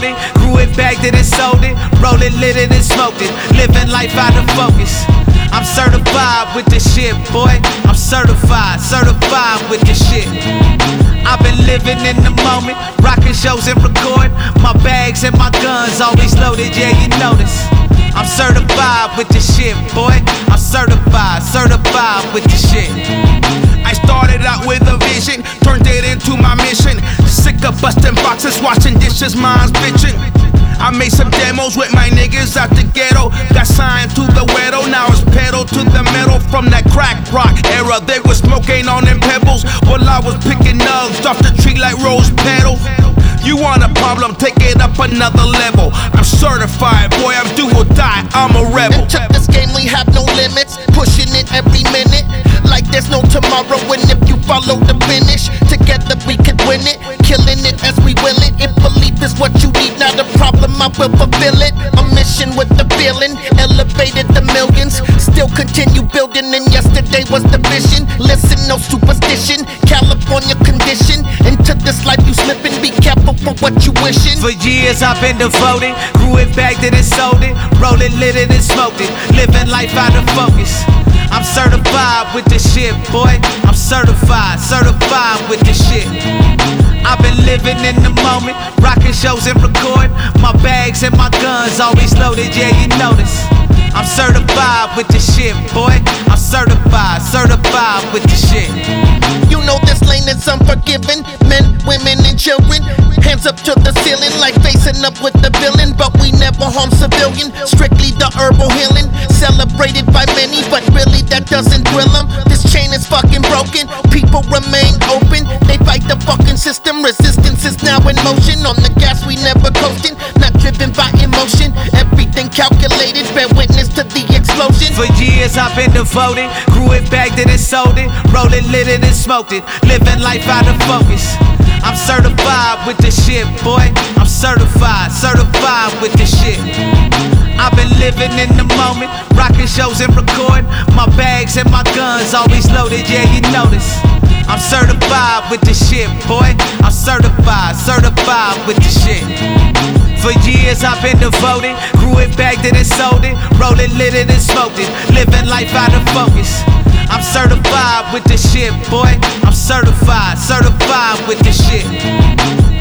devoted. Grew it, bagged it and sold it. Roll it, lit it and smoked it. Living life out of focus. I'm certified with this shit, boy. I'm certified with this shit. I've been living in the moment, rocking shows and recording. My bags and my guns always loaded, yeah, you know this. I'm certified with this shit, boy. I'm certified with this shit. I started out with a vision, turned it into my mission. Sick of busting boxes, washing dishes, mine's bitching. I made some demos with my niggas out the ghetto. Got signed to the Wedo, now it's pedal to the metal. From that crack rock era, they was smoking on them pebbles while I was picking nugs off the tree like rose petals. You want a problem, take it up another level. I'm certified, boy, I'm do or die, I'm a rebel. Into this game we have no limits, pushing it every minute like there's no tomorrow. And if you follow the finish, together we could win it, killing it as we will it. If belief is what you need, not a problem, I will fulfill it. A mission with the feeling, elevated the millions, still continue building, and yesterday was the vision. Listen, no superstition, California condition. Into this life you slipping, be careful for what you wishing. For years I've been devoted, grew it, bagged it and sold it. Roll it, lit it and smoked it. Living life out of focus. I'm certified with this shit, boy. I'm certified with this shit. I've been living in the moment, rocking shows and recording. My bags and my guns always loaded, yeah, you know this. I'm certified with this shit, boy. I'm certified with this shit. You know this lane is unforgiving. Men, women, and children. Hands up to the ceiling like facing up with the villain. But we never harm civilian. Strictly the herbal healing. Celebrated by many, but really that doesn't thrill them. This chain is fucking broken. People remain open. They fight the fucking system. Resistance is now in motion. On the gas we never coasting. Not driven by emotion. Everything calculated. Bear witness to the explosion. For years I've been devoted, grew it, bagged it and sold it. Roll it, lit it and smoked it. Living life out of focus. I'm certified with this shit, boy. I'm certified with this shit. I've been living in the moment, rocking shows and recording. My bags and my guns always loaded, yeah, you know this. I'm certified with this shit, boy. I'm certified with this shit. For years I've been devoted, grew it, bagged it and sold it. Roll it, lit it and smoked it. Living life out of focus. I'm certified with this shit, boy. I'm certified with this shit.